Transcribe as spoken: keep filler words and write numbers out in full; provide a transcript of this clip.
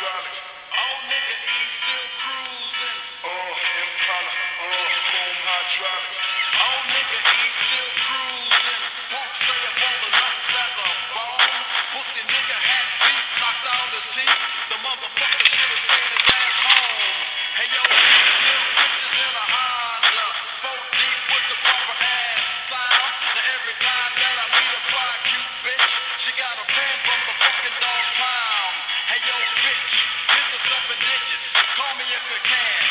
hydraulics. Oh, nigga, E still cruising. Oh, Impala, oh, chrome hydraulics. Oh, nigga, E still cruising. Won't say up on the nuts as a bone. Pussy nigga had beef, knocked out his teeth. The motherfucker should have stayed his ass home. Hey, yo, E still bitches in a Honda. Four deep with the proper ass sound. Now every time that I meet a fly cute bitch, she got a friend from the fucking dog pound. Hey, yo, bitch, here's the seven digits. Call me if you can.